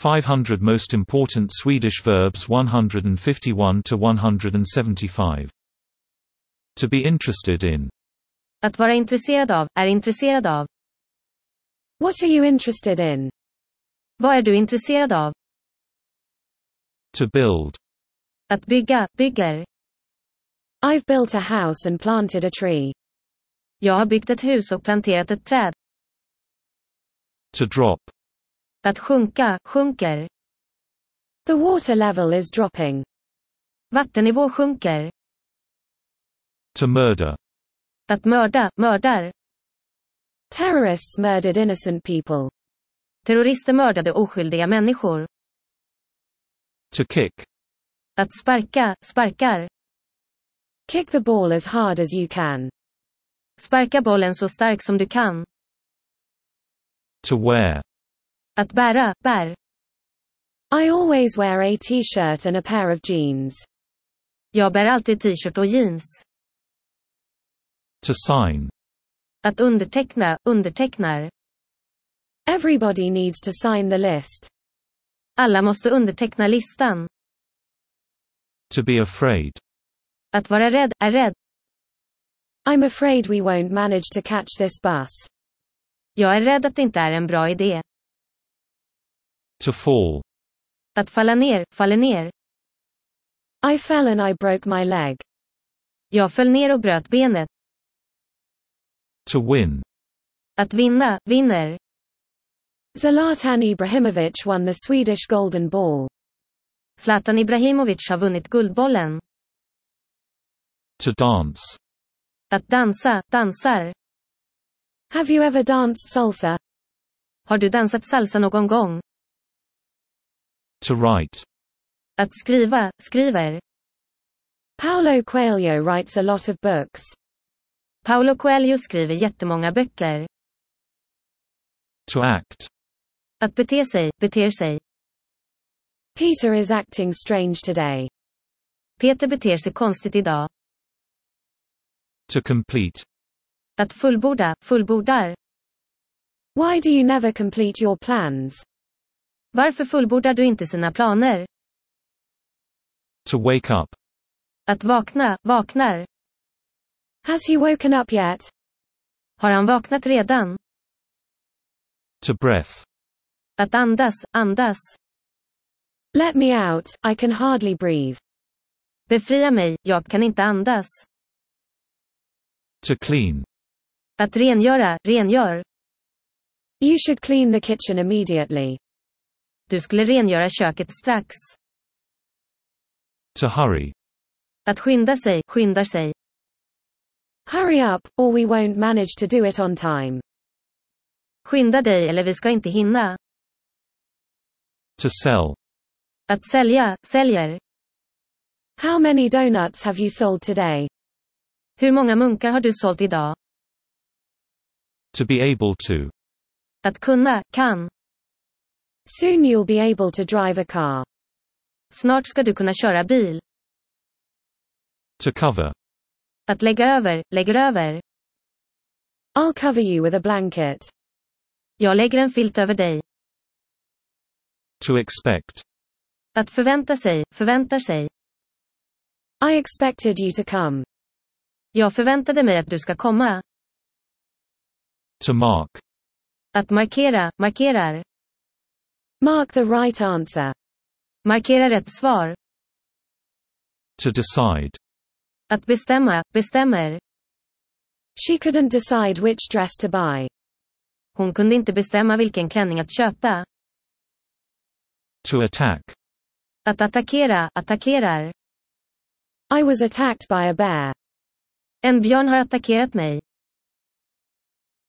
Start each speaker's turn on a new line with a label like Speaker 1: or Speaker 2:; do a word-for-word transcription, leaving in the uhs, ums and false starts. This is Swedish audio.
Speaker 1: five hundred Most Important Swedish Verbs one fifty-one to one seventy-five. To be interested in.
Speaker 2: Att vara intresserad av, är intresserad av.
Speaker 3: What are you interested in?
Speaker 2: Vad är du intresserad av?
Speaker 1: To build.
Speaker 2: Att bygga, bygger.
Speaker 3: I've built a house and planted a tree.
Speaker 2: Jag har byggt ett hus och planterat ett träd.
Speaker 1: To drop.
Speaker 2: Att sjunka, sjunker.
Speaker 3: The water level is dropping.
Speaker 2: Vattennivå sjunker.
Speaker 1: To murder.
Speaker 2: Att mörda, mördar.
Speaker 3: Terrorists murdered innocent people.
Speaker 2: Terrorister mördade oskyldiga människor.
Speaker 1: To kick.
Speaker 2: Att sparka, sparkar.
Speaker 3: Kick the ball as hard as you can.
Speaker 2: Sparka bollen så stark som du kan.
Speaker 1: To wear.
Speaker 2: Att bära, bär.
Speaker 3: I always wear a t-shirt and a pair of jeans.
Speaker 2: Jag bär alltid t-shirt och jeans.
Speaker 1: To sign.
Speaker 2: Att underteckna, undertecknar.
Speaker 3: Everybody needs to sign the list.
Speaker 2: Alla måste underteckna listan.
Speaker 1: To be afraid.
Speaker 2: Att vara rädd, är rädd.
Speaker 3: I'm afraid we won't manage to catch this bus.
Speaker 2: Jag är rädd att det inte är en bra idé.
Speaker 1: To fall.
Speaker 2: Att falla ner, faller ner.
Speaker 3: I fell and I broke my leg.
Speaker 2: Jag föll ner och bröt benet.
Speaker 1: To win.
Speaker 2: Att vinna, vinner.
Speaker 3: Zlatan Ibrahimovic won the Swedish Golden Ball.
Speaker 2: Zlatan Ibrahimovic har vunnit Guldbollen.
Speaker 1: To dance.
Speaker 2: Att dansa, dansar.
Speaker 3: Have you ever danced salsa?
Speaker 2: Har du dansat salsa någon gång?
Speaker 1: To write.
Speaker 2: Att skriva, skriver.
Speaker 3: Paulo Coelho writes a lot of books.
Speaker 2: Paulo Coelho skriver jättemånga böcker.
Speaker 1: To act.
Speaker 2: Att bete sig, beter sig.
Speaker 3: Peter is acting strange today.
Speaker 2: Peter beter sig konstigt idag.
Speaker 1: To complete.
Speaker 2: Att fullborda, fullbordar.
Speaker 3: Why do you never complete your plans?
Speaker 2: Varför fullbordar du inte sina planer?
Speaker 1: To wake up.
Speaker 2: Att vakna, vaknar.
Speaker 3: Has he woken up yet?
Speaker 2: Har han vaknat redan?
Speaker 1: To breath.
Speaker 2: Att andas, andas.
Speaker 3: Let me out, I can hardly breathe.
Speaker 2: Befria mig, jag kan inte andas.
Speaker 1: To clean.
Speaker 2: Att rengöra, rengör.
Speaker 3: You should clean the kitchen immediately.
Speaker 2: Du skulle rengöra köket strax.
Speaker 1: To hurry.
Speaker 2: Att skynda sig, skyndar sig.
Speaker 3: Hurry up, or we won't manage to do it on time.
Speaker 2: Skynda dig eller vi ska inte hinna.
Speaker 1: To sell.
Speaker 2: Att sälja, säljer.
Speaker 3: How many donuts have you sold today?
Speaker 2: Hur många munkar har du sålt idag?
Speaker 1: To be able to.
Speaker 2: Att kunna, kan.
Speaker 3: Soon you'll be able to drive a car.
Speaker 2: Snart ska du kunna köra bil.
Speaker 1: To cover.
Speaker 2: Att lägga över, lägger över.
Speaker 3: I'll cover you with a blanket.
Speaker 2: Jag lägger en filt över dig.
Speaker 1: To expect.
Speaker 2: Att förvänta sig, förväntar sig.
Speaker 3: I expected you to come.
Speaker 2: Jag förväntade mig att du ska komma.
Speaker 1: To mark.
Speaker 2: Att markera, markerar.
Speaker 3: Mark the right answer.
Speaker 2: Markera rätt svar.
Speaker 1: To decide.
Speaker 2: Att bestämma, bestämmer.
Speaker 3: She couldn't decide which dress to buy.
Speaker 2: Hon kunde inte bestämma vilken klänning att köpa.
Speaker 1: To attack.
Speaker 2: Att attackera, attackerar.
Speaker 3: I was attacked by a bear.
Speaker 2: En björn har attackerat mig.